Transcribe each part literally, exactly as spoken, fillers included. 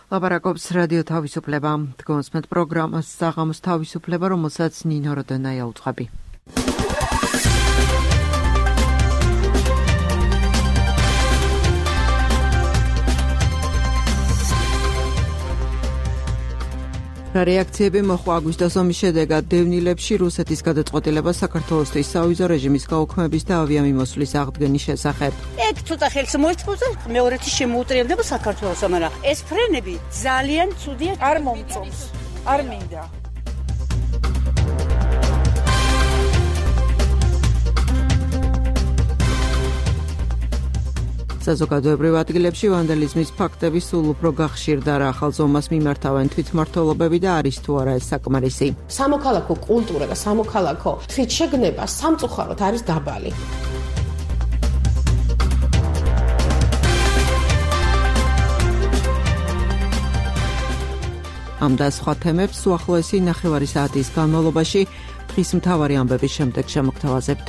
ლაპარაკობს რადიო თავისუფლება. დგომს მეტ პროგრამას საღამოს თავისუფლება, რომელსაც ნინო როდენაია უძღვები. რეაქციები მოხდა აგვისტოს ომის შედეგად დევნილებში რუსეთის გადაწყვეტილება საქართველოსთვის სავიზო რეჟიმის გაუქმების და ავიამიმოსვლის აღდგენის შესახებ. ეგ ცოტა ხელს მოიწყვეტს, მეორეთი შემოუტრიალდება საქართველოს, მაგრამ ეს ფრენები ძალიან ცუდია, არ მომწონს, არ მინდა. საზოგადოებრივ ადგილებში ვანდალიზმის ფაქტები სულ უფრო გახშირდა რა ახალ ზომას მიმართავენ თვითმმართველობები და არის თუ არა ეს საკმარისი. სამოქალაქო კულტურა და სამოქალაქო თვითშეგნება სამწუხაროდ არის დაბალი. ამ და სხვა თემებს უახლოესი ნახევარი საათის განმავლობაში დღის მთავარი ამბების შემდეგ შემოგთავაზებთ.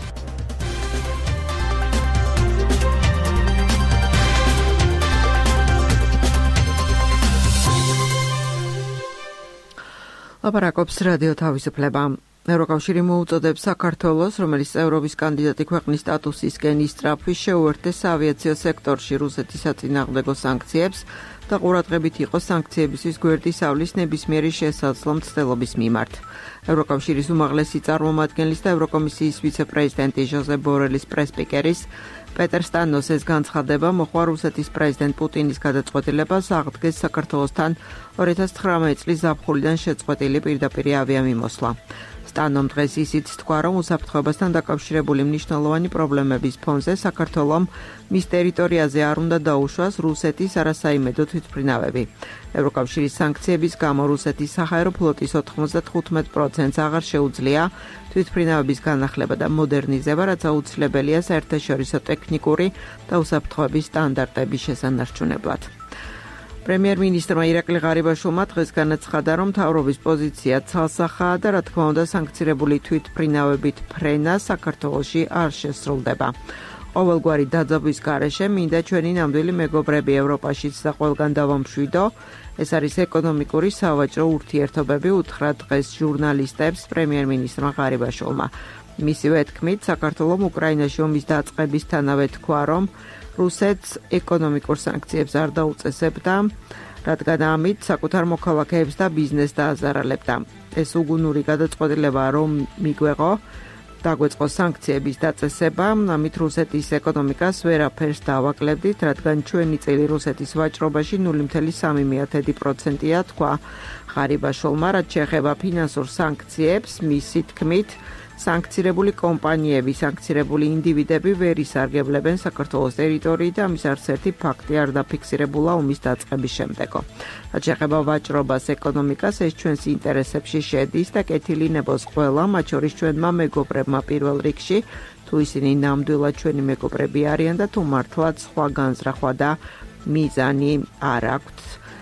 ლაპარაკობს რადიო თავისუფლება. ევროკავშირი მოუწოდებს საქართველოს, რომელიც ევროპის კანდიდატი ქვეყნის სტატუსისკენ ისწრაფვის შეუერთდეს ავიაციო სექტორში რუსეთის საწინააღმდეგო სანქციებს და ყურადღებით იყოს სანქციებისთვის გვერდის ავლის ნებისმიერი შესაძლო მცდელობის მიმართ. ევროკავშირის უმაღლესი წარმომადგენლის და ევროკომისიის ვიცე-პრეზიდენტი ჟოზეფ ბორელის პრესპიკერის პეტერ სტანოს ეს განცხადება მოხდა რუსეთის პრეზიდენტ პუტინის გადაწყვეტილებას აღდგეს საქართველოსთან ორი ათას ცხრამეტი წლის ზაფხულიდან შეწყვეტილი პირდაპირი ავიამიმოსვლა. სტანომ დღეს ისიც თქვა, რომ უსაფრთხოებასთან დაკავშირებული მნიშვნელოვანი პრობლემების ფონზე საქართველომ მის ტერიტორიაზე არ უნდა დაუშვას რუსეთის არასაიმედო თვითმფრინავები. ევროკავშირის სანქციების გამო რუსეთის საჰაერო ფლოტის ოთხმოცდათხუთმეტ პროცენტს აღარ შეუძლია თვითმფრინავების განახლება და მოდერნიზება, რაც აუცილებელია საერთაშორისო ტექნიკური და უსაფრთხოების სტანდარტების შესანარჩუნებლად. პრემიერ-მინისტრმა ირაკლი ღარიბაშვილმა დღეს განაცხადა, რომ მთავრობის პოზიცია ცალსახაა და რა თქმა უნდა სანქცირებული თვითმფრინავებით ფრენა საქართველოში არ შესრულდება. ყოველგვარი დაძაბვის გარეშე მინდა ჩვენი ნამდვილი მეგობრები ევროპაშიც და ყველგან დავამშვიდო. ეს არის ეკონომიკური სავაჭრო ურთიერთობები, უთხრა დღეს ჟურნალისტებს პრემიერ-მინისტრმა ღარიბაშვილმა. მისივე თქმით, საქართველომ უკრაინაში ომის დაწყებისთანავე თქვა, რომ რუსეთს ეკონომიკურ სანქციებს არ დაუწესებდა, რადგან ამით საკუთარ მოქალაქეებს და ბიზნესს დააზარალებდა. ეს უგუნური გადაწყვეტილება რომ მიგვეღო, დაგვეწყო სანქციების დაწესება, ამით რუსეთის ეკონომიკას ვერაფერს დავაკლებდით, რადგან ჩვენი წილი რუსეთის ვაჭრობაში ნული მცდელობა სამი პროცენტია, თქვა ღარიბაშვილმა, რაც შეეხება ფინანსურ სანქციებს, მისი თქმით, სანქცირებული კომპანიები, სანქცირებული ინდივიდები ვერ ისარგებლებენ საქართველოს ტერიტორიით და ამის არც ერთი ფაქტი არ დაფიქსირებულა ომის დაწყების შემდეგო. რაც შეეხება ვაჭრობას, ეკონომიკას, ეს ჩვენს ინტერესებში შედის და კეთილი ნებოს ყველა, მათ შორის ჩვენმა მეგობრებმა პირველ რიგში, თუ ისინი ნამდვილად ჩვენი მეგობრები არიან და თუ მართლაც სხვა განზრახვა და მიზანი არ აქვთ,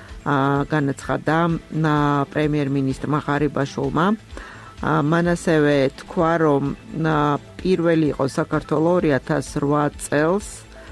განაცხადა პრემიერ-მინისტრმა ღარიბაშვილმა. მან ასევე თქვა, რომ პირველი იყო საქართველო ორი ათას ოთხ წელს,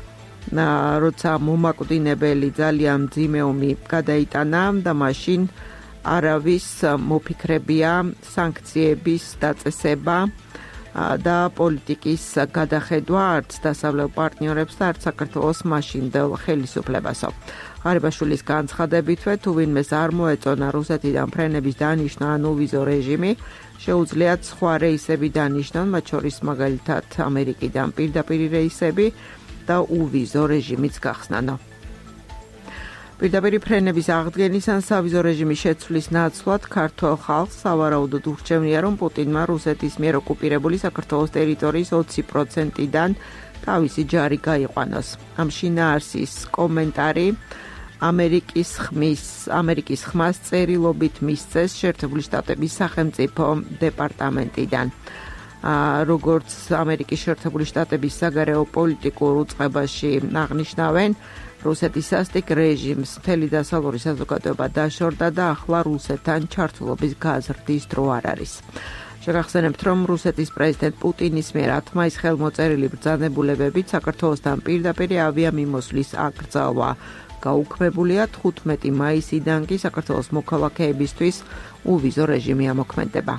როცა მომაკვდინებელი ძალიან მძიმე ომი გადაიტანა და მაშინ არავის მოფიქრებია სანქციების დაწესება და პოლიტიკის გადახედვა არც დასავლელ პარტნიორებს და არც საქართველოს მაშინდელ ხელისუფლებასო. ღარიბაშვილის განცხადებითვე, თუ ვინმეს არ მოეწონა რუსეთიდან ფრენების დანიშნა ან უვიზო რეჟიმი, შეუძლიათ სხვა რეისები დანიშნონ, მათ შორის მაგალითად ამერიკიდან პირდაპირი რეისები და უვიზო რეჟიმიც გახსნანო. პირდაპირი ფრენების აღდგენის ან სავიზო რეჟიმის შეცვლის ნაცვლად ქართველ ხალხს სავარაუდოდ ურჩევნია, რომ პუტინმა რუსეთის მიერ ოკუპირებული საქართველოს ტერიტორიის ოცი პროცენტიდან თავისი ჯარი გაიყვანოს. ამ შინაარსის კომენტარი ამერიკის ხმის ამერიკის ხმას წერილობით მისცეს შეერთებული შტატების სახელმწიფო დეპარტამენტიდან. როგორც ამერიკის შეერთებული შტატების საგარეო პოლიტიკურ უწყებაში აღნიშნავენ, რუსეთის სასტიკ რეჟიმს მთელი დასავლური საზოგადოება დაშორდა და ახლა რუსეთთან ჩართულობის გაზრდის დრო არ არის. შეგახსენებთ, რომ რუსეთის პრეზიდენტ პუტინის მიერ ათ მაისს ხელმოწერილი ბრძანებულებებით საქართველოსთან პირდაპირი ავიამიმოსვლის აკრძალვა გაუქმებულია, თხუთმეტი მაისიდან კი საქართველოს მოქალაქეებისთვის უვიზო რეჟიმი ამოქმედება.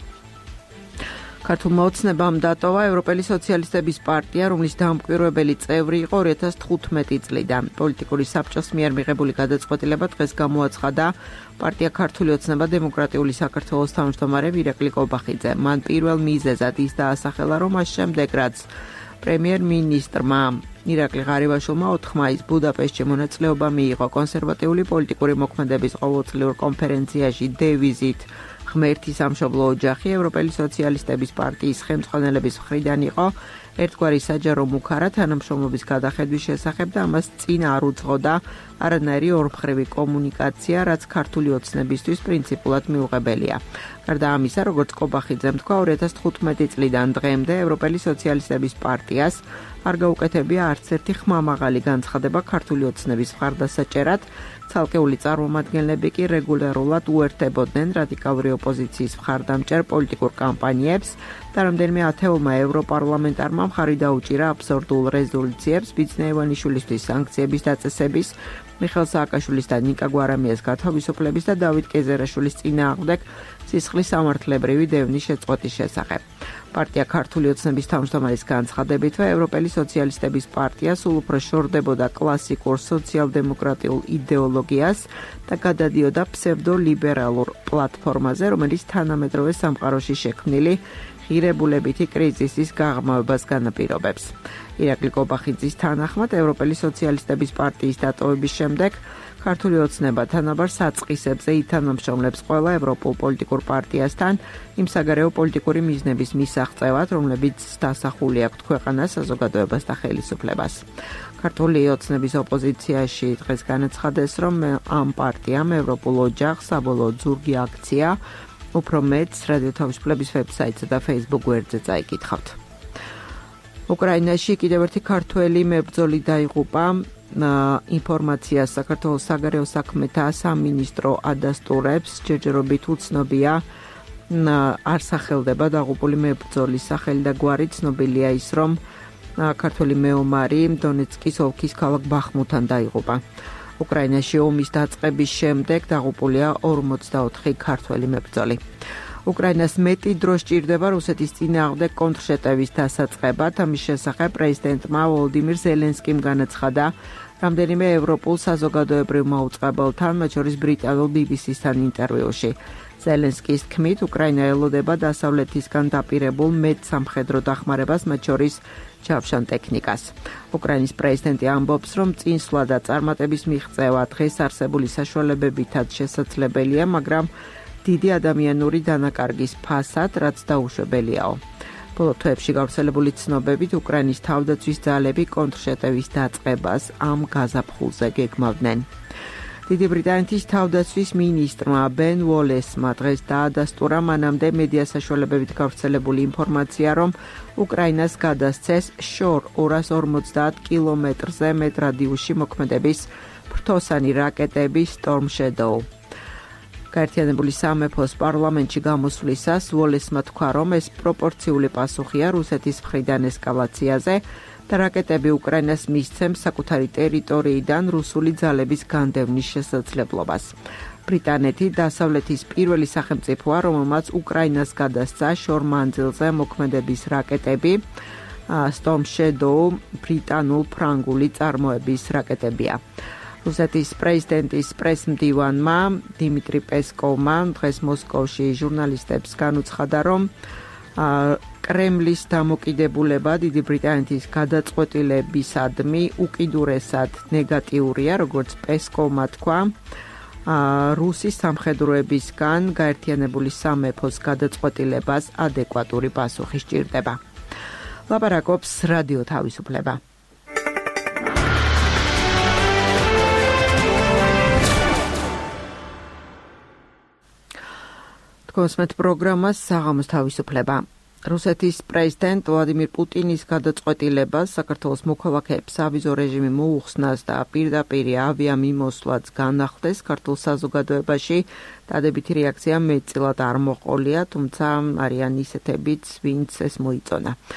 ქართულმა ოცნებამ დატოვა ევროპელი სოციალისტების პარტია, რომლის დამკვირვებელი წევრი იყო ორი ათას თხუთმეტი წლიდან. პოლიტიკური საბჭოს მიერ მიღებული გადაწყვეტილება დღეს გამოაცხადა პარტია ქართული ოცნება დემოკრატიული საქართველოს თავმჯდომარემ ირაკლი კობახიძე. მან პირველ მიზეზად ის დაასახელა, რომ მას შემდეგ, რაც პრემიერ-მინისტრმა ირაკლი ღარიბაშვილმა ოთხ მაისს ბუდაპეშტში მონაწილეობა მიიღო კონსერვატიული პოლიტიკური მოქმედების ყოველწლიურ კონფერენციაში დევიზით ღმერთი სამშობლო ოჯახი, ევროპელი სოციალისტების პარტიის ხელმძღვანელების მხრიდან იყო ერთგვარი საჯარო მუქარა თანამშრომლობის გადახედვის შესახებ და ამას წინ არ უძღოდა არანაირი ორმხრივი კომუნიკაცია, რაც ქართული ოცნებისთვის პრინციპულად მიუღებელია. გარდა ამისა, როგორც კობახიძემ თქვა, ორი ათას თხუთმეტი წლიდან დღემდე ევროპელი სოციალისტების პარტიას არ გაუკეთებია არც ერთი ხმამაღალი განცხადება ქართული ოცნების მხარდასაჭერად, ცალკეული წარმომადგენლები კი რეგულარულად უერთდებოდნენ რადიკალური ოპოზიციის მხარდამჭერ პოლიტიკურ კამპანიებს და რამდენიმე ათეულმა ევროპარლამენტარმა მხარი დაუჭირა აბსურდულ რეზოლუციებს ბიძინა ივანიშვილისთვის სანქციების დაწესების, მიხეილ სააკაშვილის და ნიკა გვარამიას გათავისუფლების და დავით კეზერაშვილის წინააღმდეგ სისხლის სამართლებრივი დევნის შეწყვეტის შესახებ. პარტია ქართული ოცნების თავმჯდომარის განცხადებითვე ევროპელი სოციალისტების პარტია სულ უფრო შორდებოდა კლასიკურ სოციალ-დემოკრატიულ იდეოლოგიას და გადადიოდა ფსევდოლიბერალურ პლატფორმაზე, რომელიც თანამედროვე სამყაროში შექმნილი ღირებულებითი კრიზისის გაღრმავებას განაპირობებს. ირაკლი კობახიძის თანახმად, ევროპელი სოციალისტების პარტიის დატოვების შემდეგ ქართული ოცნება თანაბარ საწყისებზე ითანამშრომლებს ყველა ევროპულ პოლიტიკურ პარტიასთან იმ საგარეო პოლიტიკური მიზნების მისაღწევად, რომლებიც დასახული აქვთ ქვეყანას, საზოგადოებას და ხელისუფლებას. ქართული ოცნების ოპოზიციაში დღეს განაცხადეს, რომ ამ პარტიამ ევროპულ ოჯახს საბოლოო ზურგი აქცია, უფრო მეტს რადიო თავისუფლების ვებსაიტსა და Facebook გვერდზე წაიკითხავთ. უკრაინაში კიდევ ერთი ქართველი მებრძოლი დაიღუპა. ინფორმაციას საქართველოს საგარეო საქმეთა სამინისტრო ადასტურებს, ჯერჯერობით უცნობია არ სახელდება დაღუპული მებრძოლის სახელი და გვარი, ცნობილია ის, რომ ქართველი მეომარი დონეცკის ოლქის ქალაქ ბახმუთთან დაიღუპა. უკრაინაში ომის დაწყების შემდეგ დაღუპულია ორმოცდაოთხი ქართველი მებრძოლი. უკრაინას მეტი დრო სჭირდება რუსეთის წინააღმდეგ კონტრშეტევის დასაწყებად. ამის შესახებ პრეზიდენტმა ვოლოდიმირ ზელენსკიმ განაცხადა რამდენიმე ევროპულ საზოგადოებრივ მაუწყებელთან, მათ შორის ბრიტანულ ბი ბი სი-სთან ინტერვიუში. ზელენსკის თქმით, უკრაინა ელოდება დასავლეთისგან დაპირებულ მეტსამხედრო დახმარებას, მათ შორის ჯავშან ტექნიკას. უკრაინის პრეზიდენტი ამბობს, რომ წინსვლა და წარმატების მიღწევა დღეს არსებული საშუალებებითაც შესაძლებელია, მაგრამ დიდი ადამიანური დანაკარგის ფასად, რაც დაუშვებელიაო. ბოლო თვეებში გავრცელებული ცნობებით უკრაინის თავდაცვის ძალები კონტრშეტევის დაწყებას ამ გაზაფხულზე გეგმავდნენ. დიდი ბრიტანეთის თავდაცვის მინისტრმა ბენ უოლესმა დღეს დაადასტურა მანამდე მედია საშუალებებით გავრცელებული ინფორმაცია, რომ უკრაინას გადასცეს შორ ორას ორმოცდაათ კილომეტრზე მეტ რადიუსში მოქმედების ფრთოსანი რაკეტები Storm Shadow. გაერთიანებული სამეფოს პარლამენტში გამოსვლისას უოლესმა თქვა, რომ ეს პროპორციული პასუხია რუსეთის მხრიდან ესკალაციაზე და რაკეტები უკრაინას მისცემს საკუთარი ტერიტორიიდან რუსული ძალების განდევნის შესაძლებლობას. ბრიტანეთი დასავლეთის პირველი სახელმწიფოა, რომელმაც უკრაინას გადასცა შორ მანძილზე მოქმედების რაკეტები. Storm Shadow ბრიტანულ ფრანგული წარმოების რაკეტებია. რუსეთის პრეზიდენტის პრესმდივანმა დიმიტრი პესკოვმა დღეს მოსკოვში ჟურნალისტებს განუცხადა, რომ კრემლის დამოკიდებულება დიდი ბრიტანეთის გადაწყვეტილებისადმი უკიდურესად ნეგატიურია, როგორც პესკოვმა თქვა, რუსის სამხედროებისგან გაერთიანებული სამეფოს გადაწყვეტილებას ადეკვატური პასუხი სჭირდება. ლაპარაკობს რადიო თავისუფლება. კონსმეთ პროგრამას საღამოს თავისუფლება. რუსეთის პრეზიდენტ ვლადიმირ პუტინის გადაწყვეტილებას საქართველოს მოქალაქეებს ავიზო რეჟიმი მოუხსნას და პირდაპირ ავიამიმოსვლაც განახლდეს ქართულ საზოგადოებაში დადებითი რეაქცია მეტწილად არ მოყოლია, თუმცა არიან ისეთებიც, ვინც ეს მოიწონა.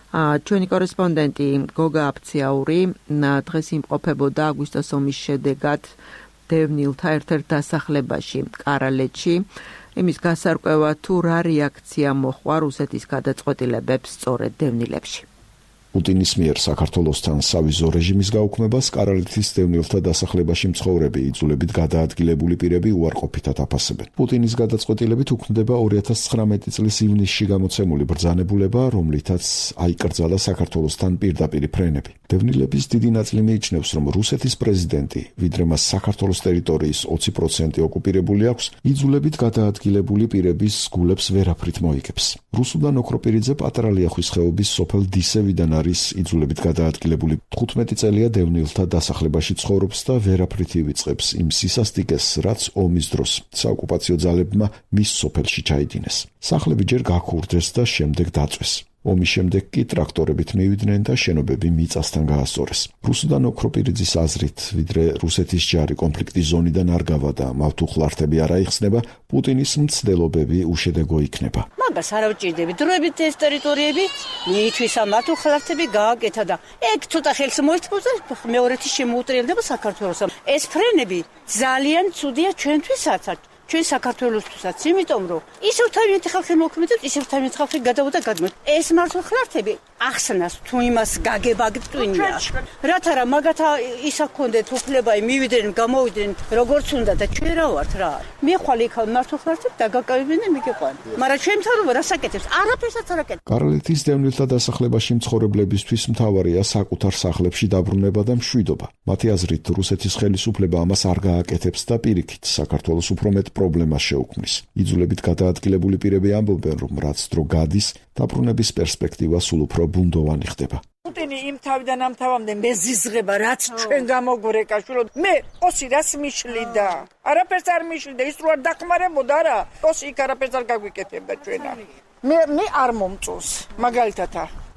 ჩვენი კორესპონდენტი გოგა აფციაური დღეს იმყოფებოდა აგვისტოს ომის შედეგად დევნილთა ერთ-ერთ დასახლებაში კარალეთში. იმის გასარკვევად თუ რა რეაქცია მოჰყვა რუსეთის გადაწყვეტილებებს სწორედ დევნილებში. პუტინის მიერ საქართველოსთან სავიზო რეჟიმის გაუქმებას კარალეთის დევნილთა დასახლებაში მცხოვრები იძულებით გადაადგილებული პირები უარყოფითად აფასებენ. პუტინის გადაწყვეტილებით უქმდება ორი ათას ცხრამეტი წლის ივნისში გამოცემული ბრძანებულება, რომლითაც აიკრძალა საქართველოსთან პირდაპირი ფრენები. დევნილების დიდი ნაწილი მიიჩნევს, რომ რუსეთის პრეზიდენტი, ვიდრე მას საქართველოს ტერიტორიის ოცი პროცენტი ოკუპირებული აქვს, იძულებით გადაადგილებული პირების გულებს ვერაფრით მოიგებს. რუსუდან ოქროპირიძე პატარა ლიახვის ხეობის სოფელ დისევიდან არის იძულებით გადაადგილებული. თხუთმეტი წელია დევნილთა დასახლებაში ცხოვრობს და ვერაფრით ივიწყებს იმ სისასტიკეს, რაც ომის დროს საოკუპაციო ძალებმა მის სოფელში ჩაიდინეს. სახლები ჯერ გაქურდეს და შემდეგ დაწვეს. ომის შემდეგ კი ტრაქტორებით მივიდნენ და შენობები მიწასთან გაასწორეს. რუსუდან ოქროპირიძის აზრით, ვიდრე რუსეთის ჯარი კონფლიქტის ზონიდან არ გავა და მავთუხლართები არ აიხსნება, პუტინის მცდელობები უშედეგო იქნება. მაგას არ ავჭირდები. დროებით ეს ტერიტორიები მიითვისა მავთუხლართები გააკეთა და ეგ ცოტა ხელს მოიწმოწა მეორეთი შემოუტრიალდება საქართველოს. ეს ფრენები ძალიან ცუდია ჩვენთვისაც. ჩვენ საქართველოსთვისაც, იმიტომ რომ ისევ თავიანთი ხალხი მოქმედებს, ისევ თავიანთი ხალხი გადავოდა გადმოეთ. ეს მართლხლართები ახსნას თუ იმას გაგება გწვინია. რათა რა მაგათა ისა გქონდეთ უფლება მივიდნენ, გამოვიდნენ, როგორც უნდა და ჩვენ რა ვართ რა. მიხვალ იქ მართლხლართებს და გაკავებინენ მიგიყვან. მაგრამ ჩვენ მთავრობა რას აკეთებს? არაფერსაც არ აკეთებს. კარალეთის დევნილთა დასახლებაში მცხოვრებლებისთვის მთავარია საკუთარ სახლებში დაბრუნება და მშვიდობა. მათი აზრით, რუსეთის ხელისუფლება ამას არ გააკეთებს და პირიქით საქართველოს უფრო მეტ პრობლემას შეუქმნის. იძულებით გადაადგილებული პირები ამბობენ, რომ რაც დრო გადის, დაბრუნების პერსპექტივა სულ უფრო ბუნდოვანი ხდება. პუტინი იმ თავიდან ამ თავამდე მეზიზღება, რაც ჩვენ გამოგვრეკა შვილო. მე ოსი რას მიშლიდა? არაფერს არ მიშლიდა, ის რო არ დახმარებოდა რა. ოსი იქ არაფერს არ გაგვიკეთებდა ჩვენა. მე მე არ მომწონს, მაგალითად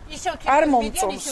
არ მომწონს.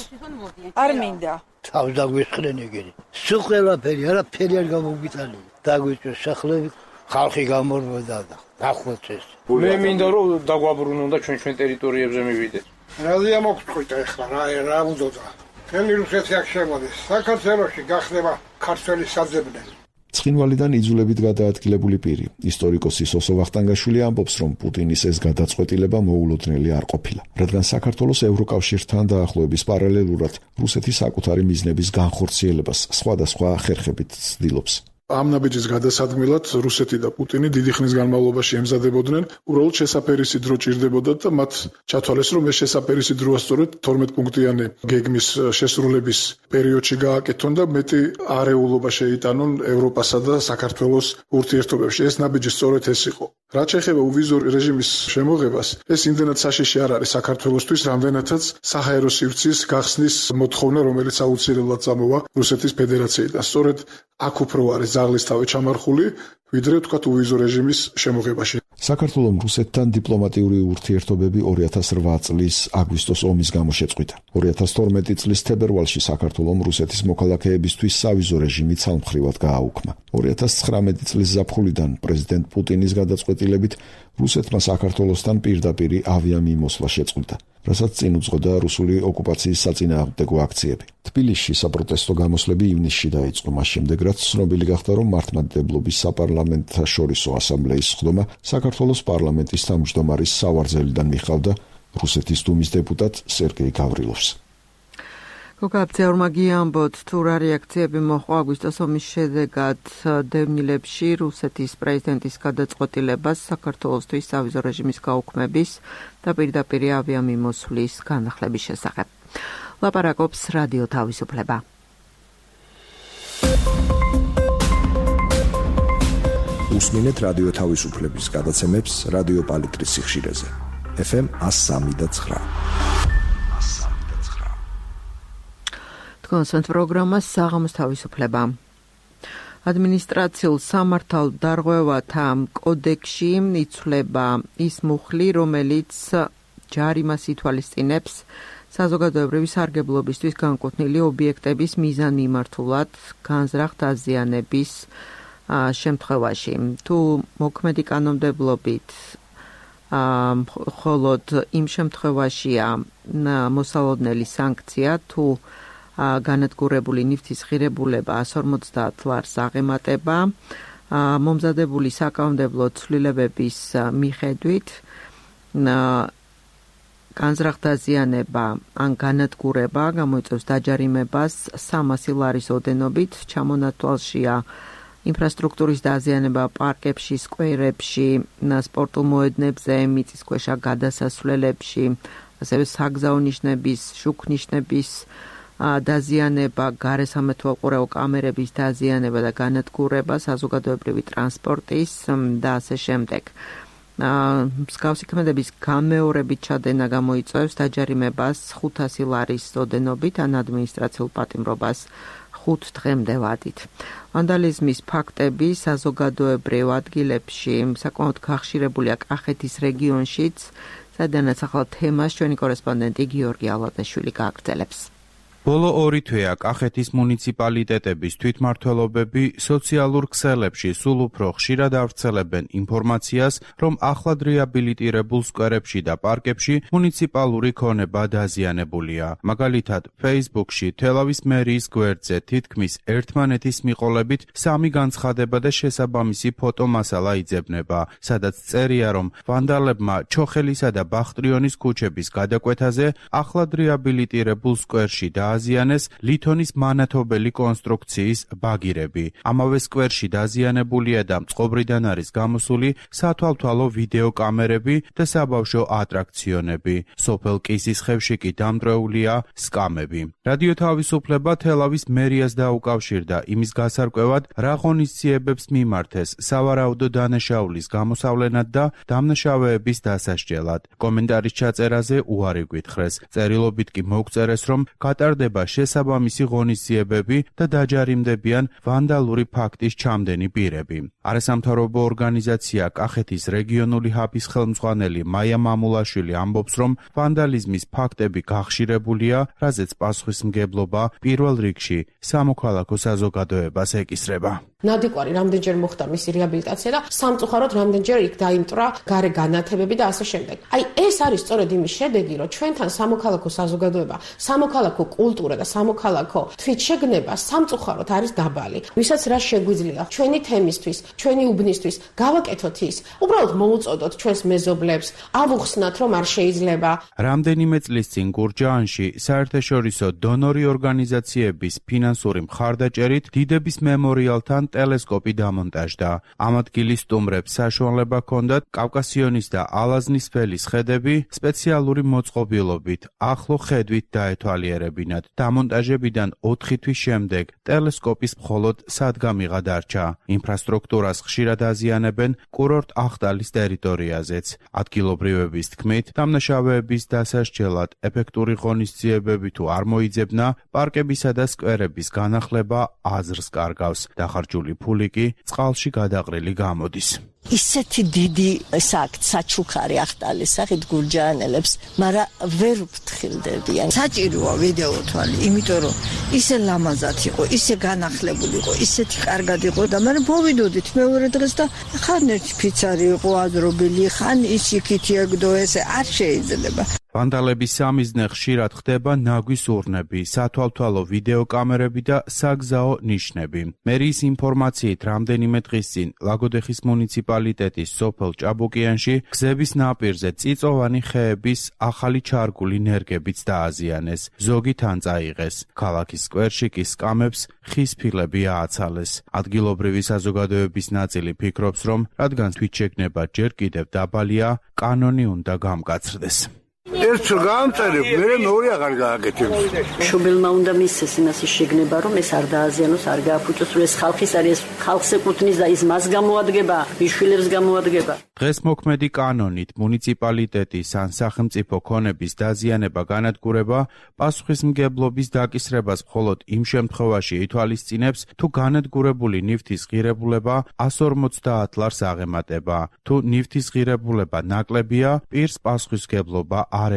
არ მინდა. თავს დაგვისხრენ ეგერი. სულ ყველაფერი, არაფერი არ გამოგვიტანია. დაგვიწვეს სახლები. ხალხი გამორბოდა და დახოცეს. მე მინდა რომ დაგვაბრუნონ და ჩვენ ჩვენ ტერიტორიებზე მივიდეთ. რაზეა მოგწყვიტა ახლა რა რა უნდოდა. თემი რუსეთი აქ შემოდის. საქართველოში გახდება ქართველი საძებნელი. ცხინვალიდან იძულებით გადაადგილებული პირი, ისტორიკოსი სოსო ვახტანგაშვილი ამბობს, რომ პუტინის ეს გადაწყვეტილება მოულოდნელი არ ყოფილა, რადგან საქართველოს ევროკავშირთან დაახლოების პარალელურად რუსეთის საკუთარი მიზნების განხორციელებას სხვადასხვა ხერხებით ცდილობს. ამ ნაბიჯის გადასადგმელად რუსეთი და პუტინი დიდი ხნის განმავლობაში ემზადებოდნენ, უბრალოდ შესაფერისი დრო ჭირდებოდათ და მათ ჩათვალეს, რომ ეს შესაფერისი დროა სწორედ თორმეტ პუნქტიანი გეგმის შესრულების პერიოდში გააკეთონ და მეტი არეულობა შეიტანონ ევროპასა და საქართველოს ურთიერთობებში. ეს ნაბიჯი სწორედ ეს იყო. რაც შეეხება უვიზო რეჟიმის შემოღებას, ეს იმდენად საშიში არ არის საქართველოსთვის, რამდენადაც საჰაერო სივრცის გახსნის მოთხოვნა, რომელიც აუცილებლად წამოვა რუსეთის ფედერაციიდან. სწორედ აქ უფრო არის ზაღლის თავი ჩამარხული, ვიდრე თქვათ უვიზო რეჟიმის შემოღებაში. საქართველომ რუსეთთან დიპლომატიური ურთიერთობები ორი ათას რვა წლის აგვისტოს ომის გამო შეწყვიტა. ორი ათას თორმეტი წლის თებერვალში საქართველომ რუსეთის მოქალაქეებისთვის სავიზო რეჟიმი ცალმხრივად გააუქმა. ორი ათას ცხრამეტი წლის ზაფხულიდან პრეზიდენტ პუტინის გადაწყვეტილებით რუსეთმა საქართველოსთან პირდაპირი ავიამიმოსვლა შეწყვიტა, რასაც წინ უძღოდა რუსული ოკუპაციის საწინააღმდეგო აქციები. თბილისში საპროტესტო გამოსვლები ივნისში დაიწყო, მას შემდეგ რაც ცნობილი გახდა, რომ მართლმადიდებლობის საპარლამენტთაშორისო ასამბლეის სხდომა საქართველოს პარლამენტის თავმჯდომარის სავარძელიდან მიხავდა რუსეთის დუმის დეპუტატ სერგეი გავრილოვს. გოგაბცეურმა გიამბოთ, თუ რა რეაქციები მოჰყვა აგვისტოს ომის შედეგად დევნილებში რუსეთის პრეზიდენტის გადაწყვეტილებას საქართველოსთვის სავიზო რეჟიმის გაუქმების და პირდაპირი ავიამიმოსვლის განახლების შესახებ. ლაპარაკობს რადიო თავისუფლება. უსმინეთ რადიო თავისუფლების გადაცემებს რადიო პალიტრის სიხშირეზე. ეფ ემ one oh three point nine. კონსვენთ პროგრამა საღამოს თავისუფლება. ადმინისტრაციულ სამართალ დარღვევათა კოდექსში იცვლება ის მუხლი, რომელიც ჯარიმას ითვალისწინებს საზოგადოებრივი სარგებლობისთვის განკუთვნილი ობიექტების მიზანმიმართულად განზრახ დაზიანების შემთხვევაში. თუ მოქმედი კანონმდებლობით მხოლოდ იმ შემთხვევაშია მოსალოდნელი სანქცია თუ განადგურებული ნივთის ღირებულება one hundred forty ლარს აღემატება მომზადებული საკანონმდებლო ცვლილებების მიხედვით განზრახდაზიანება ან განადგურება გამოიწვევს დაჯარიმებას three hundred ლარის ოდენობით ჩამონათვალშია ინფრასტრუქტურის დაზიანება პარკებში, სკვერებში, სპორტულ მოედნებზე, მიწისქვეშა გადასასვლელებში, ასევე საგზაო ნიშნების, შუქნიშნების დაზიანება, გარესამეთვალყურეო კამერების დაზიანება და განადგურება, საზოგადოებრივი ტრანსპორტის და ასე შემდეგ. მსგავსი ქმედების გამეორებით ჩადენა გამოიწვევს დაჯარიმებას five hundred ლარის ოდენობით ან ადმინისტრაციულ პატიმრობას ხუთ დღემდე ვადით. ვანდალიზმის ფაქტები საზოგადოებრივ ადგილებში საკმაოდ გახშირებულია კახეთის რეგიონშიც, სადანაც ახალ თემას ჩვენი კორესპონდენტი გიორგი ალატაშვილი გააგრძელებს. ბოლო ორი თვეა კახეთის მუნიციპალიტეტების თვითმმართველობები სოციალურ ქსელებში სულ უფრო ხშირად ავრცელებენ ინფორმაციას, რომ ახლად რეაბილიტირებულ სკვერებში და პარკებში მუნიციპალური ქონება დაზიანებულია. მაგალითად, Facebook-ში თელავის მერიის გვერდზე თითქმის ერთმანეთის მიყოლებით სამი განცხადება და შესაბამისი ფოტომასალა იძებნება, სადაც წერია, რომ ვანდალებმა ჩოხელისა და ბახტრიონის ქუჩების გადაკვეთაზე ახლად რეაბილიტირებულ სკვერში და აზიანეს ლითონის მანათობელი კონსტრუქციის ბაგირები. ამავე სკვერში დაზიანებულია და წყობრიდან არის გამოსული სათვალთვალო ვიდეო კამერები და საბავშვო ატრაქციონები. სოფელ კისისხევში კი დამტვრეულია სკამები. რადიო თავისუფლება თელავის მერიას დაუკავშირდა იმის გასარკვევად, რა ღონისძიებებს მიმართეს სავარაუდო დანაშაულის გამოსავლენად და დამნაშავეების დასასჯელად. კომენტარის ჩაწერაზე უარი გვითხრეს. წერილობით კი მოგწერეს, რომ გატარდება შესაბამისი ღონისძიებები და დაჯარიმდებიან ვანდალური ფაქტის ჩამდენი პირები. არასამთავრობო ორგანიზაცია კახეთის რეგიონული ჰაბის ხელმძღვანელი მაია მამულაშვილი ამბობს, რომ ვანდალიზმის ფაქტები გახშირებულია, რაზეც პასუხისმგებლობა პირველ რიგში სამოქალაქო საზოგადოებას ეკისრება. ნადიკვარი რამდენჯერ მოხდა მისი რეაბილიტაცია და სამწუხაროდ რამდენჯერ იქ დაიმტრა გარე განათებები და ასე შემდეგ. აი ეს არის სწორედ იმის შედეგი, რომ ჩვენთან სამოქალაქო საზოგადოება, სამოქალაქო კულტურა და სამოქალაქო თვითშეგნება სამწუხაროდ არის დაბალი. ვისაც რა შეგვიძლია ჩვენი თემისთვის, ჩვენი უბნისთვის გავაკეთოთ ის, უბრალოდ მოუწოდოთ ჩვენს მეზობლებს, ავუხსნათ, რომ არ შეიძლება. რამდენიმე წლის წინ გურჯაანში საერთაშორისო დონორი ორგანიზაციების ფინანსური მხარდაჭერით დიდების მემორიალთან ტელესკოპი დამონტაჟდა. ამ ადგილის სტუმრებს საშუალება ჰქონდათ კავკასიონის და ალაზნის ველის ხედები სპეციალური მოწყობილობით ახლო ხედვით დაეთვალიერებინათ. დამონტაჟებიდან ოთხი თვის შემდეგ ტელესკოპის მხოლოდ სადგამიღა დარჩა. ინფრასტრუქტურას ხშირად აზიანებენ კურორტ ახტალის ტერიტორიაზეც. ადგილობრივების თქმით, დამნაშავეების დასასჯელად ეფექტური ღონისძიებები თუ არ მოიძებნა, პარკებისა და სკვერების განახლება აზრს კარგავს. დახარჯული ფული კი წყალში გადაყრილი გამოდის. ისეთი დიდი საკ საჩუქარი ახტალის სახით გურჯაანელებს, მაგრამ ვერ ვფრთხილდებიან. საჭიროა ვიდეო თვალი, იმიტომ რომ ისე ლამაზად იყო, ისე განახლებული იყო, ისეთი კარგად იყო და მაგრამ მოვიდოდით მეორე დღეს და ხან ერთი ფიცარი იყო აზრობილი, ხან ის იქითი ეგდო ესე არ შეიძლება. ვანდალების სამიზნე ხშირად ხდება ნაგვის ურნები, სათვალთვალო ვიდეო კამერები და საგზაო ნიშნები. მერიის ინფორმაციით რამდენიმე დღის წინ ლაგოდეხის მუნიციპალიტეტის სოფელ ჭაბუკიანში გზების ნაპირზე წიწოვანი ხეების ახალი ჩარგული ნერგებიც დააზიანეს. ზოგი თან წაიღეს. ქალაქის სკვერში კი სკამებს ხის ფილები ააცალეს. ადგილობრივი საზოგადოების ნაწილი ფიქრობს, რომ რადგან თვითშეგნება ჯერ კიდევ დაბალია, კანონი უნდა გამკაცრდეს. ერთ გამწერებ, მე მეორე აღარ გააკეთებ. შუბილმა უნდა მისცეს იმასი შეგნება, რომ ეს არ დააზიანოს, არ გააფუჭოს, რომ ეს ხალხის არის, ეს ხალხს ეკუთვნის და ის მას გამოადგება, მიშვილებს გამოადგება. დღეს მოქმედი კანონით მუნიციპალიტეტის ან სახელმწიფო ქონების დაზიანება განადგურება პასუხისმგებლობის დაკისრებას მხოლოდ იმ შემთხვევაში ითვალისწინებს, თუ განადგურებული ნივთის ღირებულება one hundred forty ლარს აღემატება. თუ ნივთის ღირებულება ნაკლებია, პირს პასუხისმგებლობა არ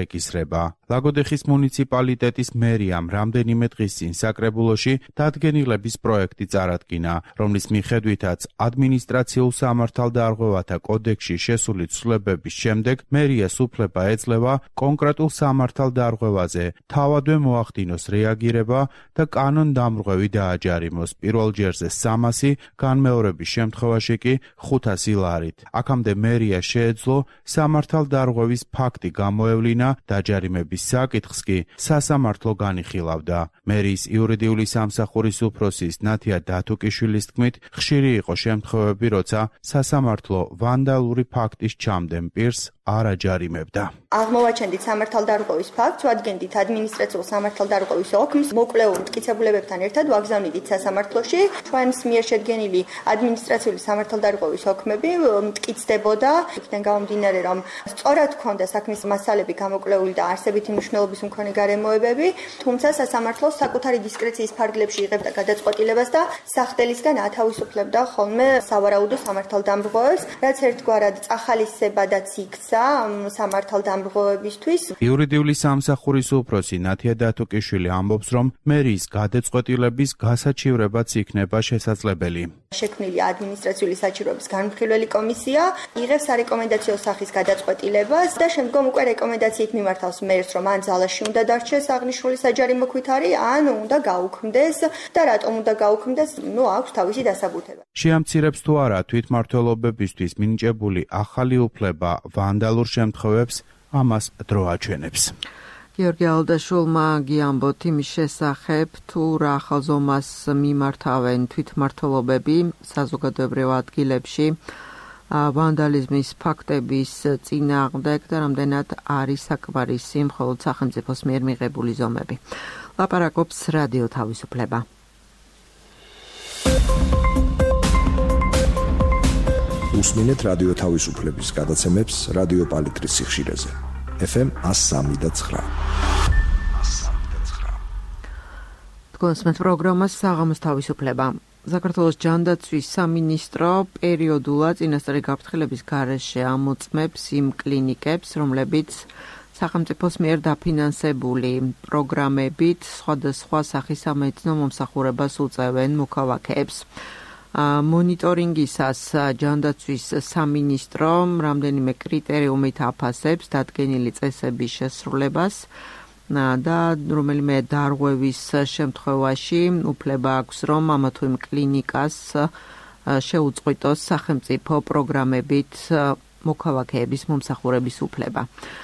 ეკისრება. ლაგოდეხის მუნიციპალიტეტის მერიამ რამდენიმე დღის წინ საკრებულოში დადგენილების პროექტი წარადგინა, რომლის მიხედვითაც ადმინისტრაციულ სამართალდარღვევათა კოდექსში შესული ცვლილებების შემდეგ მერიას უფლება ეძლევა კონკრეტულ სამართალდარღვევაზე თავადვე მოახდინოს რეაგირება და კანონდამრღვევი დააჯარიმოს პირველ ჯერზე სამასი, განმეორების შემთხვევაში კი ხუთასი ლარით. აქამდე მერია შეეძლო სამართალდარღვევის ფაქტი გამოევლინა, დაჯარიმების საკითხს კი სასამართლო განიხილავდა. მერიის იურიდიული სამსახურის უფროსის ნათია დათუკიშვილის თქმით, ხშირი იყო შემთხვევები, როცა სასამართლო ვანდალური ფაქტის ჩამდენ პირს არ აჯარიმებდა. აღმოვაჩენდით სამართალდარღვევის ფაქტს, ვადგენდით ადმინისტრაციულ სამართალდარღვევის ოქმს, მოკვლეულ მტკიცებულებებთან ერთად ვაგზავნიდით სასამართლოში. ჩვენს მიერ შედგენილი ადმინისტრაციული სამართალდარღვევის ოქმები მტკიცდებოდა, იქიდან გამომდინარე, რომ სწორად ჰქონდა საქმის მასალები გამოკვლეული და არსებითი მნიშვნელობის მქონე გარემოებები, თუმცა სასამართლო საკუთარი დისკრეციის ფარგლებში იღებდა გადაწყვეტილებას და სახდელისგან ათავისუფლებდა ხოლმე სავარაუდო სამართალდამრღვევებს, რაც ერთგვარად წახალისებადაც იქცა სამართალდამრღვევებისთვის. იურიდიული სამსახურის უფროსი ნათია დათუკიშვილი ამბობს, რომ მერიის გადაწყვეტილების გასაჩივრებაც იქნება შესაძლებელი. შექმნილი ადმინისტრაციული საჩივრების განმხილველი კომისია იღებს სარეკომენდაციო სახის გადაწყვეტილებას და შემდგომ უკვე რეკომენდაციით მიმართავს მერს, რომ ან ძალაში უნდა დარჩეს აღნიშნული საჯარიმო ქვითარი, ან უნდა გაუქმდეს და რატომ უნდა გაუქმდეს, ნუ აქვს თავისი დასაბუთება. შეამცირებს თუ არა თვითმმართველობებისთვის მინიჭებული ახალი უფლება ვანდალურ შემთხვევებს, ამას დრო აჩვენებს. გიორგი ალდაშულმა გიამბოთ იმის შესახებ, თუ რა ახალზომას მიმართავენ თვითმმართველობები საზოგადოებრივ ადგილებში ვანდალიზმის ფაქტების წინააღმდეგ და რამდენად არის საკმარისი მხოლოდ სახელმწიფოს მიერ მიღებული ზომები. ლაპარაკობს რადიო თავისუფლება. უსმინეთ რადიო თავისუფლების გადაცემებს რადიო პალიტრის სიხშირეზე. ეფ ემ one oh three point nine. თქვენს პროგრამას საღამოს თავისუფლება. საქართველოს ჯანდაცვის სამინისტრო პერიოდულად წინასწარი გაფრთხილების გარეშე ამოწმებს იმ კლინიკებს, რომლებიც სახელმწიფოს მიერ დაფინანსებული პროგრამებით სხვადასხვა სახის სამედიცინო მომსახურებას უწევენ მოქალაქეებს. მონიტორინგისას ჯანდაცვის სამინისტრო რამდენიმე კრიტერიუმით აფასებს დადგენილი წესების შესრულებას და რომელიმე დარღვევის შემთხვევაში უფლება აქვს, რომ ამა თუ იმ კლინიკას შეუწყვიტოს სახელმწიფო პროგრამებით მოქალაქეების მომსახურების უფლება.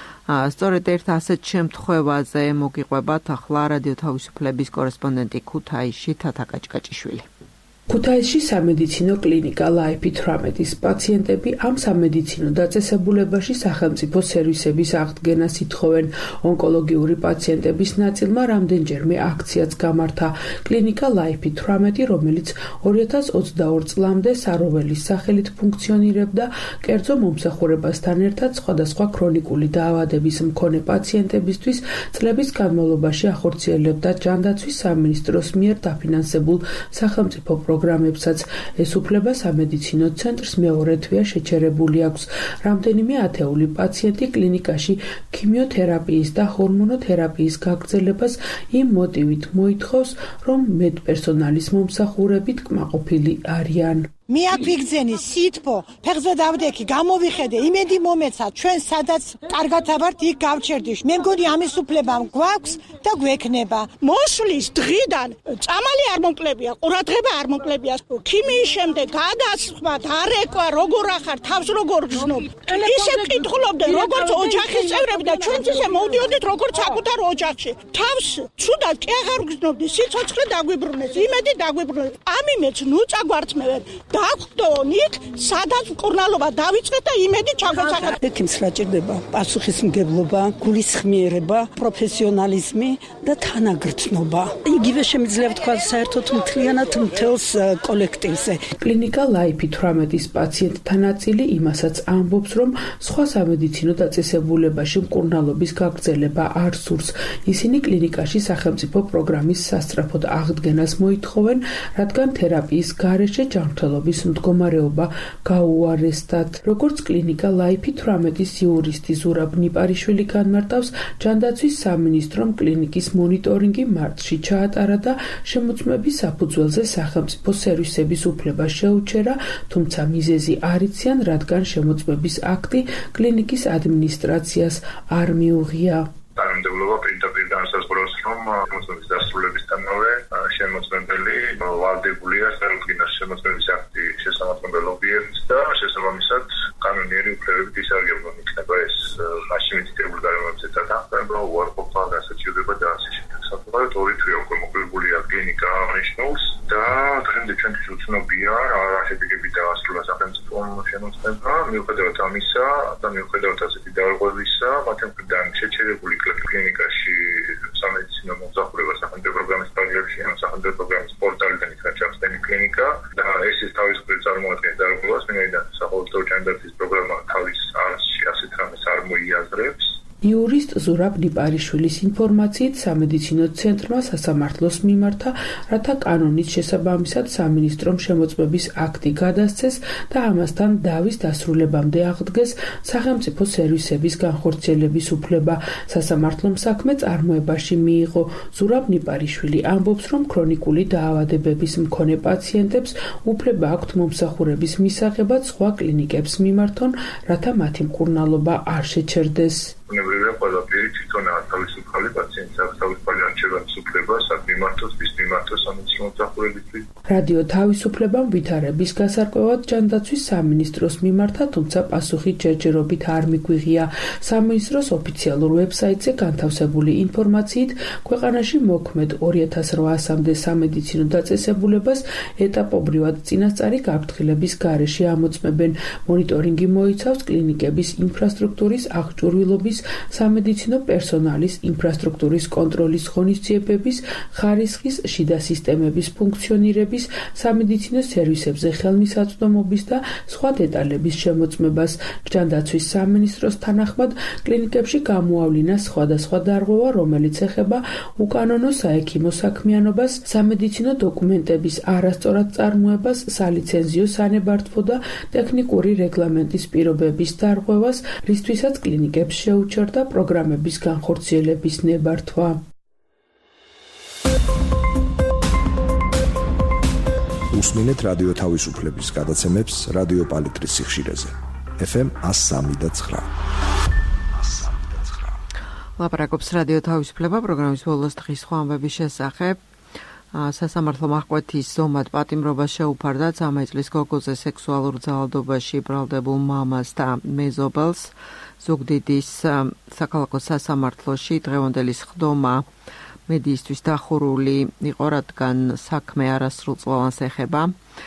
სწორედ ერთ ასეთ შემთხვევაზე მოგიყვებათ ახლა რადიო თავისუფლების კორესპონდენტი ქუთაისში თათა კაჭკაჭიშვილი. ქუთაისში სამედიცინო კლინიკა ლაიფი თვრამეტის პაციენტები ამ სამედიცინო დაწესებულებაში სახელმწიფო სერვისების აღდგენას ითხოვენ. ონკოლოგიური პაციენტების ნაწილმა რამდენჯერმე აქციაც გამართა. კლინიკა ლაიფი თვრამეტი, რომელიც ორი ათას ოცდაორ წლამდე საროველის სახელით ფუნქციონირებდა, კერძო მომსახურებასთან ერთად სხვადასხვა ქრონიკული დაავადების მქონე პაციენტებისთვის წლების განმავლობაში ახორციელებდა ჯანდაცვის სამინისტროს მიერ დაფინანსებულ სახელმწიფო პროგრამებსაც. ეს უფლება სამედიცინო ცენტრს მეორე თვეა შეჩერებული აქვს. რამდენიმე ათეული პაციენტი კლინიკაში ქიმიოთერაპიის და ჰორმონოთერაპიის გაგრძელებას იმ მოტივით მოითხოვს, რომ მედპერსონალის მომსახურებით კმაყოფილი არიან. მე აქ ვიგზენი სითბო, ფეხზე დავდექი, გამოვიხედე, იმედი მომეცა, ჩვენ სადაც კარგად ავართ, იქ გავჩერდი. მე მგონი ამის უფლება გვაქვს და გვექნება. მოსვლის დღიდან წამალი არ მომკლებია, ყურადღება არ მომკლებია. ქიმიის შემდეგ გადასხმა, არეკვა, როგორ ახარ, თავს როგორ გზნობ. ისე ვკითხულობდნენ, როგორც ოჯახის წევრები და ჩვენც ისე მოვდიოდით, როგორც საკუთარ ოჯახში. თავს ცუდად კი აღარ გზნობდი, სიცოცხლე დაგვიბრუნეს, იმედი დაგვიბრუნეს. ამიმეც ნუ წაგვართმევენ. დაგვდონით, სადაც მკურნალობა დავიწყეთ და იმედი ჩაგვეცახეთ. ექიმს რა ჭირდება? პასუხისმგებლობა, გულისხმიერება, პროფესიონალიზმი და თანაგრძნობა. იგივე შემიძლია ვთქვა საერთოდ მთლიანად მთელს კოლექტივზე. კლინიკა ლაიფი თვრამეტის პაციენტთა ნაწილი იმასაც ამბობს, რომ სხვა სამედიცინო დაწესებულებაში მკურნალობის გაგრძელება არ სურს. ისინი კლინიკაში სახელმწიფო პროგრამის სასწრაფოდ აღდგენას მოითხოვენ, რადგან თერაპიის გარეშე ჯანმრთელობა მდგომარეობის მდგომარეობა გაუარესდათ. როგორც კლინიკა ლაიფი თვრამეტის იურისტი ზურაბ ნიპარიშვილი განმარტავს, ჯანდაცვის სამინისტრომ კლინიკის მონიტორინგი მარტში ჩაატარა და შემოწმების საფუძველზე სახელმწიფო სერვისების უფლება შეუჩერა, თუმცა მიზეზი არ იციან, რადგან შემოწმების აქტი კლინიკის ადმინისტრაციას არ მიუღია. თანამდებობა პირდაპირ განსაზღვრავს, რომ შემოწმების დასრულებისთანავე შემოწმებელი ვალდებულია სახელმწიფოს შემოწმების აქტი შესამართლობელ ობიექტს და შესაბამისად კანონიერი უფლებებით ისარგებლონ. იქნება ეს მაშინ მითითებული გარემოებზე დათანხმება, უარყოფა, გასაჩივრება და ასე შემდეგ. საკუთარ ორი თვე უკვე მოკლებულია კლინიკა აღნიშნულს და დღემდე ჩვენთვის უცნობია რა შედეგები დაასრულა სახელმწიფომ შემოწმება. მიუხედავად ამისა და მიუხედავად ასეთი დარღვევისა, მათი მხრიდან შეჩერებული კლინიკაში სამედიცინო მომსახურება სახელმწიფო პროგრამის ფარგლებში ან სახელმწიფო პროგრამის პორტალიდან იქნა ჩახსნილი კლინიკა და ეს ის თავის მხრივ წარმოადგენს დარღვევას, ვინაიდან სახელმწიფო ჯანდაცვის პროგრამა თავის არსში ასეთ რამეს არ მოიაზრებს. იურისტ ზურაბ ნიპარიშვილის ინფორმაციით სამედიცინო ცენტრმა სასამართლოს მიმართა, რათა კანონის შესაბამისად სამინისტრომ შემოწმების აქტი გადასცეს და ამასთან დავის დასრულებამდე აღდგეს სახელმწიფო სერვისების განხორციელების უფლება. სასამართლომ საქმე წარმოებაში მიიღო. ზურაბ ნიპარიშვილი ამბობს, რომ ქრონიკული დაავადებების მქონე პაციენტებს უფლება აქვთ მომსახურების მისაღებად სხვა კლინიკებს მიმართონ, რათა მათი მკურნალობა არ შეჩერდეს. უნებრივია ყველაფერი თვითონაა თავისუფალი პაციენტს აქვს თავისუფალი არჩევანის უფლება, სად მიმართოს, ვის მიმართოს სამედიცინო მომსახურებისთვის. რადიო თავისუფლებამ ვითარების გასარკვევად ჯანდაცვის სამინისტროს მიმართა, თუმცა პასუხი ჯერჯერობით არ მიგვიღია. სამინისტროს ოფიციალურ ვებსაიტზე განთავსებული ინფორმაციით, ქვეყანაში მოქმედ ორი ათას რვაასამდე სამედიცინო დაწესებულებას ეტაპობრივად წინასწარი გაფრთხილების გარეშე ამოწმებენ. მონიტორინგი მოიცავს კლინიკების ინფრასტრუქტურის აღჭურვილობის, სამედიცინო პერსონალის ინფრასტრუქტურის კონტროლის ღონისძიებების, ხარისხის შიდა სისტემების ფუნქციონირების, სამედიცინო სერვისებზე ხელმისაწვდომობის და სხვა დეტალების შემოწმებას. ჯანდაცვის სამინისტროს თანახმად კლინიკებში გამოავლინა სხვადასხვა დარღვევა, რომელიც ეხება უკანონო საექიმო საქმიანობას, სამედიცინო დოკუმენტების არასწორად წარმოებას, სალიცენზიო სანებართვო და ტექნიკური რეგლამენტის პირობების დარღვევას, რისთვისაც კლინიკებს შეუჩერდა პროგრამების განხორციელების ნებართვა. უსმინეთ რადიო თავისუფლების გადაცემებს რადიო პალიტრის სიხშირეზე. ეფ ემ one oh three და nine. ლაპარაკობს რადიო თავისუფლება პროგრამის ბოლოს დღის სხვა ამბების შესახებ. სასამართლომ აღკვეთის ზომად პატიმრობა შეუფარდა ცამეტ წლის გოგოზე სექსუალურ ძალადობაში ბრალდებულ მამას და მეზობელს. ზუგდიდის საქალაქო სასამართლოში დღევანდელი სხდომა მედიისთვის დახურული იყო, რადგან საქმე არასრულწლოვანს ეხება.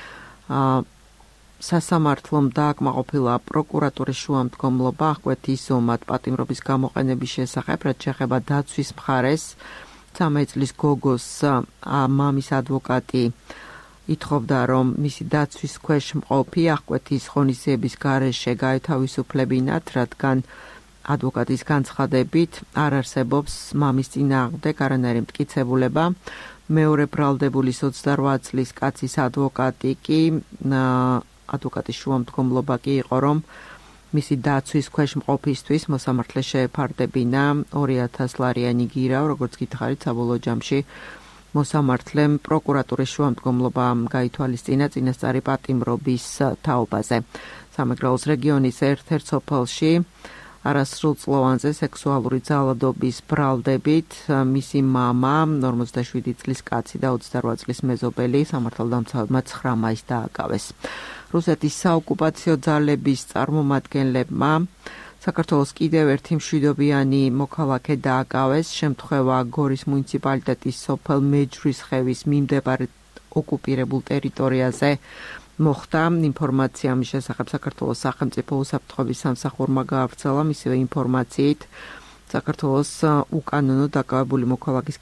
სასამართლომ დააკმაყოფილა პროკურატურის შუამდგომლობა აღკვეთის ზომად პატიმრობის გამოყენების შესახებ, რაც შეეხება დაცვის მხარეს. ცამეტ წლის გოგოს მამის ადვოკატი ითხოვდა, რომ მისი დაცვის ქვეშ მყოფი აღკვეთის ღონისძიების გარეშე გაეთავისუფლებინათ, რადგან ადვოკატის განცხადებით არ არსებობს მამის წინააღმდეგ არანაირი მტკიცებულება. მეორე ბრალდებულის ოცდარვა წლის კაცის ადვოკატი კი ადვოკატის შუამდგომლობა კი იყო, რომ მისი დაცვის ქვეშ მყოფისთვის მოსამართლე შეეფარდებინა ორი ათას ლარიანი გირავ, როგორც გითხარით, საბოლოო ჯამში მოსამართლემ პროკურატურის შუამდგომლობა გაითვალისწინა წინასწარი პატიმრობის თაობაზე. სამეგრელოს რეგიონის ერთ-ერთ სოფელში არასრულწლოვანზე სექსუალური ძალადობის ბრალდებით მისი მამა, ორმოცდაშვიდი წლის კაცი და ოცდარვა წლის მეზობელი სამართალდამცავებმა ცხრა მაისს დააკავეს. რუსეთის საოკუპაციო ძალების წარმომადგენლებმა საქართველოს კიდევ ერთი მშვიდობიანი მოქალაქე დააკავეს. შემთხვევა გორის მუნიციპალიტეტის სოფელ მეჯვრისხევის მიმდებარე ოკუპირებულ ტერიტორიაზე მოხდა. ინფორმაცია მის შესახებ საქართველოს სახელმწიფო უსაფრთხოების სამსახურმა გაავრცელა. მისივე ინფორმაციით საქართველოს უკანონო დაკავებული მოქალაქის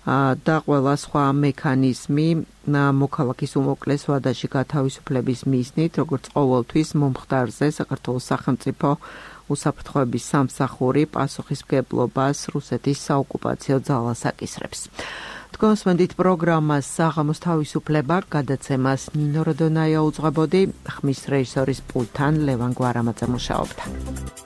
და ყველა სხვა მექანიზმი მოქალაქის უმოკლეს ვადაში გათავისუფლების მიზნით, როგორც ყოველთვის მომხდარზე საქართველოს სახელმწიფო უსაფრთხოების სამსახური პასუხისმგებლობას რუსეთის საოკუპაციო ძალას აკისრებს. თქვენსმენდით პროგრამას საღამოს თავისუფლება გადაცემას ნინო როდონაია უძღვებოდი, ხმის რეჟისორის პულტთან ლევან გვარამაძე მუშაობდა.